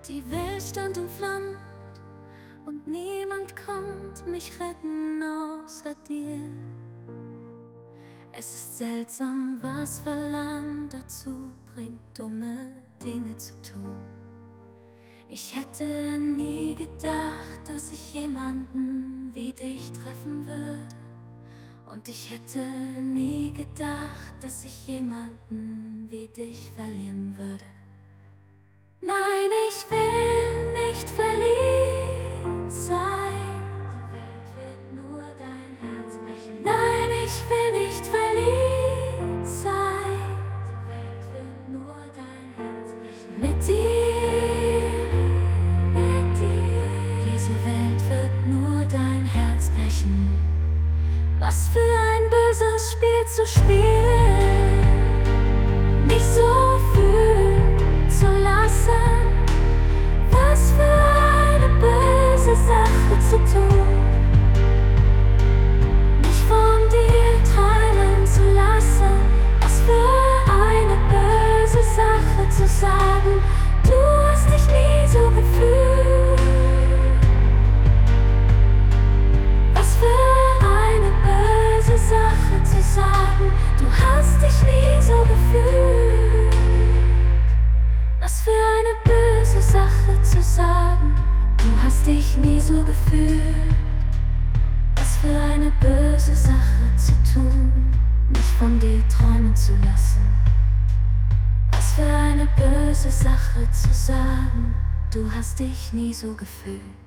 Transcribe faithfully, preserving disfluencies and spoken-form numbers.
Die Welt stand in Flammen und niemand konnte mich retten außer dir. Es ist seltsam, was Verlangen dazu bringt, dumme Dinge zu tun. Ich hätte nie gedacht, dass ich jemanden wie dich treffen würde. Und ich hätte nie gedacht, dass ich jemanden wie dich verlieren würde. Nein, ich will nicht verliebt sein. Die Welt wird nur dein Herz brechen. Nein, ich will nicht verliebt sein. Die Welt wird nur dein Herz brechen. Mit dir, mit dir. Diese Welt wird nur dein Herz brechen. Was für ein böses Spiel zu spielen, mich so fühlen zu lassen. Was für eine böse Sache zu tun, mich von dir träumen zu lassen. Was für eine böse Sache zu sagen, du hast dich nie so gefühlt. Was für eine böse Sache zu sagen, du hast dich nie so gefühlt. Was für eine böse Sache zu sagen, du hast dich nie so gefühlt. Was für eine böse Sache zu tun, mich von dir träumen zu lassen. Was für eine böse Sache zu sagen, du hast dich nie so gefühlt.